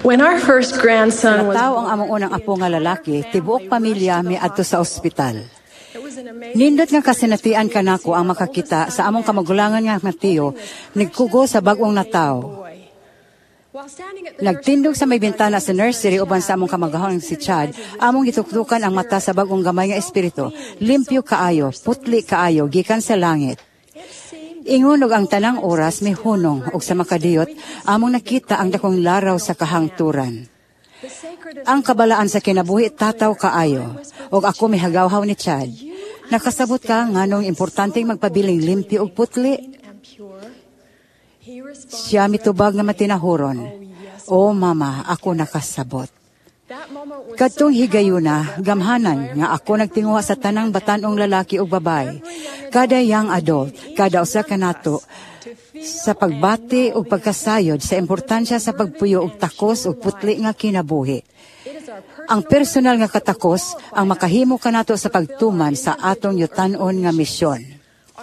When our first grandson was Nataw ang among unang apo nga lalaki, tibuok pamilya miadto sa ospital. Nindot nga kasinatian kanako ang makakita sa among kamagulangan nga Mateo, nagkugo sa bag-ong nataw. Nagtindog sa may bintana sa nursery uban sa among kamagahon si Chad, among gituktukan ang mata sa bag-ong gamay nga espiritu, limpyo kaayo, putli kaayo, gikan sa langit. Ingon og ang tanang oras may hunong og sa makadiyot, among nakita ang dakong laraw sa kahangturan. Ang kabalaan sa kinabuhi tataw kaayo, og ako may hagawhaw ni Chad. Nakasabot ka nganong importanteng magpabiling limpyo og putli? Siya mitubag na matinahuron, "O mama, ako nakasabot." Kadtong higayuna, gamhanan nga ako nagtinguha sa tanang batanong lalaki o babae, kada young adult, kada usa kanato, sa pagbati o pagkasayod sa importansya sa pagpuyo og takos o putli nga kinabuhi. Ang personal nga katakos ang makahimo kanato sa pagtuman sa atong yutan-on nga misyon.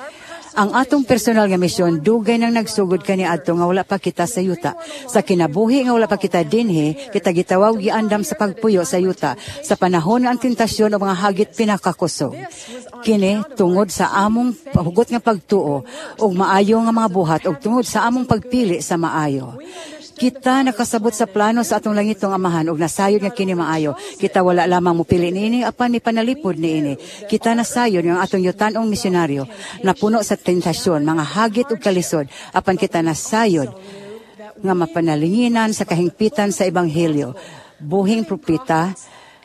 Ang atong personal nga misyon, dugay nang nagsugod kani adto nga wala pa kita sa yuta. Sa kinabuhi nga wala pa kita dinhi, kita gitawag giandam sa pagpuyo sa yuta, sa panahon nga ang tentasyon o mga hagit pinakakusog. Kini tungod sa among hugot nga pagtuo og maayo nga mga buhat og tungod sa among pagpili sa maayo. Kita nakasabot sa plano sa atong langitong amahan ug nasayod nga kini maayo. Kita wala lamang mupili niini apan ni panalipod niini. Kita nasayod nga atong yutan-ong misyonaryo napuno sa tentasyon, mga hagit ug kalisod apan kita nasayod nga mapanalinginan sa kahingpitan sa ebanghelyo, buhing propeta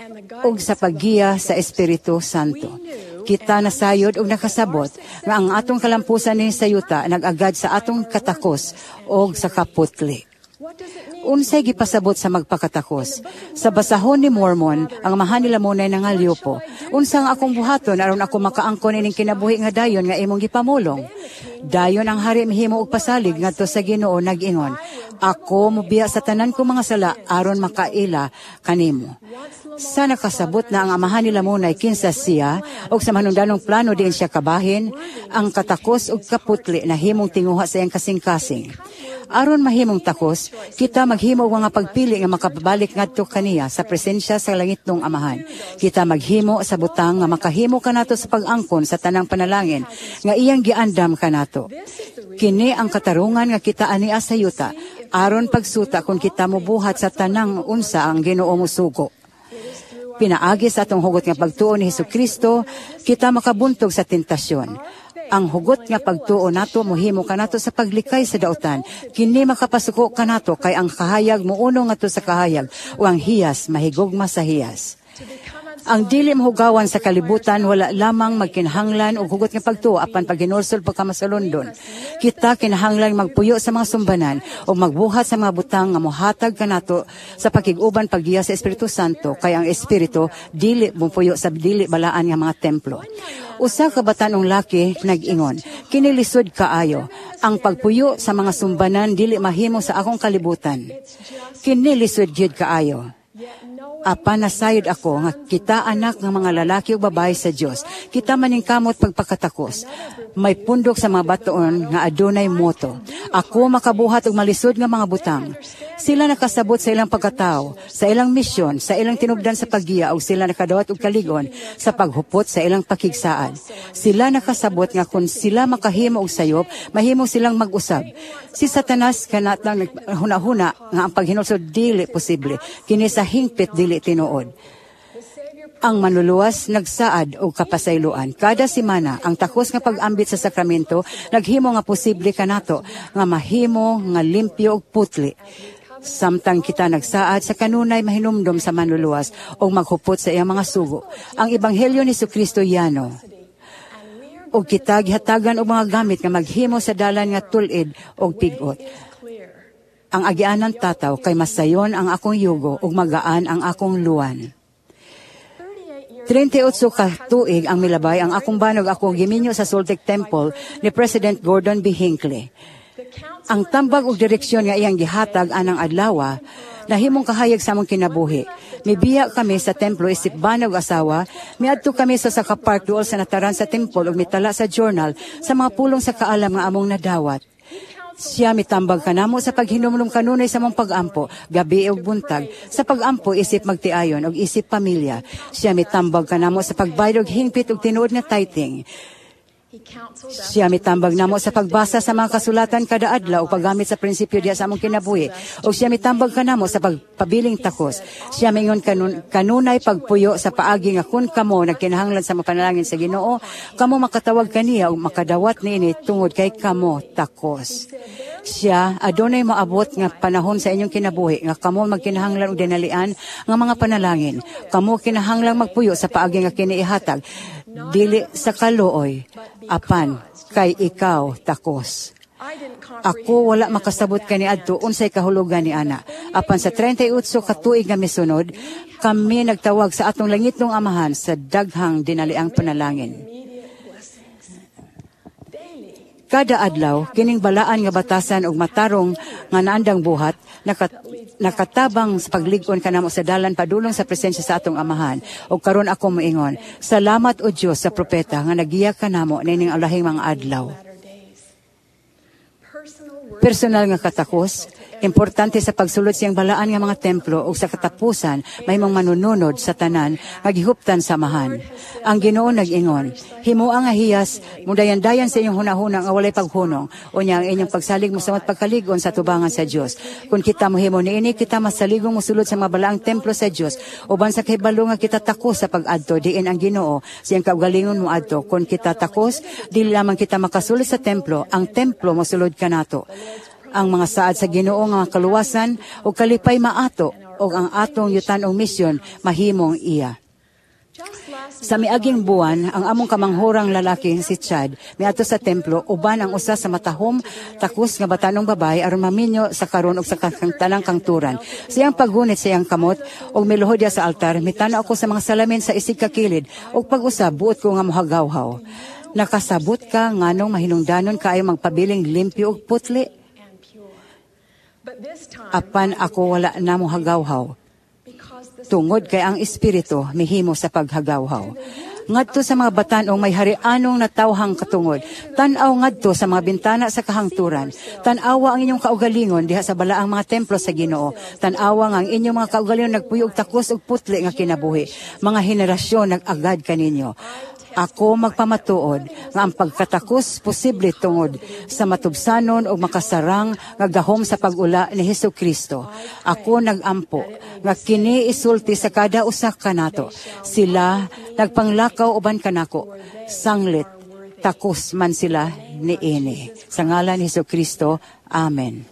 ug sa paggiya sa Espiritu Santo. Kita nasayod ug nakasabot nga ang atong kalampusan ni sa yuta nag-agad sa atong katakos ug sa kaputli. Unsay gipasabot sa magpakatakos? Sa basahon ni Mormon, ang amahan nila munay nangalyo po. Unsang akong buhaton aron ako makaangkon ining kinabuhi nga dayon nga imong gipamulong. Dayon ang hari mihimo og pasalig ngadto sa Ginoo nag-ingon, "Ako mobiya sa tanan ko mga sala aron makaila kanimo." Sa nakasabot na ang amahan nila munay kinsa siya og sa manungdanong plano diin siya kabahin, ang katakos ug kaputli na himong tinguha sa iyang kasing-kasing. Aron mahimong takos, kita maghimo og mga pagpili nga makabalik ngadto kaniya sa presensya sa langitong amahan. Kita maghimo sa butang nga makahimo kanato sa pag-angkon sa tanang panalangin nga iyang giandam kanato. Kini ang katarungan nga kita ania sa yuta aron pagsuta kung kita mobuhat sa tanang unsa ang Ginoo mosugo. Pinaagi sa atong hugot nga pagtuo ni Hesukristo, kita makabuntog sa tentasyon. Ang hugot nga pagtuo nato mohimo kanato sa paglikay sa dautan. Kini makapasuko kanato kay ang kahayag muuno ngadto sa kahayag o ang hiyas mahigugma sa hiyas. Ang dili mahugawan sa kalibutan wala lamang magkinahanglan og hugot nga pagtuo apan paghinulsol pagkamasalundon. Kita kinahanglan magpuyo sa mga sumbanan o magbuhat sa mga butang nga mohatag kanato sa pakig-uban paggiya sa Espiritu Santo kay ang Espiritu dili mopuyo sa dili balaan nga mga templo. Usa ka batanong laki nag-ingon, "Kinilisod kaayo, ang pagpuyo sa mga sumbanan dili mahimo sa akong kalibutan. Kinilisod gyud kaayo. Apan nasayod ako nga kita anak ng mga lalaki ug babae sa Dios. Kita maningkamot pagpakatakos. May pundok sa mga batoon nga adunay moto. Ako makabuhat og malisod nga mga butang. Sila nakasabot sa ilang pagkatao, sa ilang misyon, sa ilang tinubdan sa paggiya ug sila nakadawat og kaligon sa paghupot sa ilang pakigsaad. Sila nakasabot nga kung sila makahimo og sayop, mahimo silang mag-usab. Si Satanas kanat lang huna-huna nga ang paghinulsod dili posible. Kini sa hingpit dili tinuod. Ang manluluwas nagsaad og kapasayloan. Kada semana, ang takos nga pag-ambit sa sakramento, naghimo nga posible kanato nga mahimo nga limpyo og putli. Samtang kita nagsaad sa kanunay mahinumdom sa manluluwas o maghupot sa iyang mga sugo. Ang Ebanghelyo ni Jesucristo yano. O kita gihatagan og mga gamit nga maghimo sa dalan nga tulid og pigot. Ang agianan tataw kay masayon ang akong yugo ug magaan ang akong luwan. 38 ka tuig ang milabay ang akong banog ako giminyo sa Soltec Temple ni President Gordon B. Hinckley. Ang tambag ug direksyon nga iyang gihatag anang adlaw nahimong kahayag sa among kinabuhi. Mibiya kami sa templo isip banog asawa, miadto kami sa Sakapark duol sa nataran sa temple ug mitala sa journal sa mga pulong sa kaalam nga among nadawat. Siya mitambag kanamo sa paghinumdum kanunay sa mong pagampo, gabi ug buntag, sa pagampo isip magtiayon ug isip pamilya. Siya mitambag kanamo sa pagbayad og hingpit ug tinuod nga tithing. Siya mitambag namo sa pagbasa sa mga kasulatan kada adlaw o paggamit sa prinsipyo diya sa among kinabuhi. O siya mitambag kanamo sa pagpabiling takos. Siya mingon kanunay pagpuyo sa paagi nga kun kamo nagkinahanglan sa mapanalangin sa Ginoo, kamo makatawag kaniya o makadawat niini tungod kay kamo takos. Siya adunay maabot nga panahon sa inyong kinabuhi nga kamo magkinahanglan og dinalian nga mga panalangin. Kamo kinahanglang magpuyo sa paagi nga kiniihatag dili sa kaluoy apan kay ikaw takos. Ako wala makasabot kaniadto unsay kahulugan ni ana. Apan sa 38 ka tuig nga misunod, kami nagtawag sa atong langitong Amahan sa daghang dinaliang panalangin. Kada adlaw, kining balaan nga batasan og matarong nga naandang buhat, nakatabang sa paglig-on kanamo sa dalan padulong sa presensya sa atong Amahan. O karon ako moingon, salamat o Dios sa propeta nga nagiya kanamo nining alahing mga adlaw. Personal nga katakos, importante sa pagsulod siyang balaan nga mga templo o sa katapusan may mga manununod sa tanan nga gihuptan sa Amahan. Ang Ginoo nag-ingon, himuang nga hiyas, mudayan-dayan sa inyong hunahuna nga walay paghunong, unya ang inyong pagsalig mo sa pagkaligon sa tubangan sa Dios. Kung kita mohimo niini, kita masaligong mosulod sa mga balaang templo sa Dios, uban sa kahibalo nga kita takos sa pag-adto, diin ang Ginoo siyang kaugalingon mo adto. Kung kita takos, dili lamang kita makasulod sa templo, ang templo mosulod kanato. Ang mga saad sa Ginoo nga kaluwasan o kalipay maato o ang atong yutan o misyon mahimong iya. Sa miaging buwan, ang among kamanghurang lalaki si Chad miadto sa templo uban ang usa sa matahom takos nga batanong babae aron maminyo sa karon og sa tanang kangturan. Siyang paghunit sa iyang kamot og miluhod diya sa altar, mitanaw ako sa mga salamin sa isig ka kilid og pag-usab buot ko nga mohagawhaw. Nakasabot ka nganong mahinungdanon kaayo magpabiling limpyo og putli? Apan ako wala na mo hagawhaw. Tungod kay ang Espiritu mihimo sa paghagawhaw. Ngadto sa mga batanong may harianong natawhang katungod. Tan-aw ngadto sa mga bintana sa kahangturan. Tan-awa ang inyong kaugalingon diha sa balaang mga templo sa Ginoo. Tan-awa nga ang inyong mga kaugalingon nagpuyog takos og putli nga kinabuhi. Mga henerasyon nag-agad kaninyo. Ako magpamatuod nga ang pagkatakos posible tungod sa matubsanon o makasarang nga gahom sa pag-ula ni Hesukristo. Ako nagampo nga kini isulti sa kada usa kanato. Sila nagpanglakaw uban kanako. Sanglit, takos man sila niini. Sa ngalan ni Hesukristo, Amen.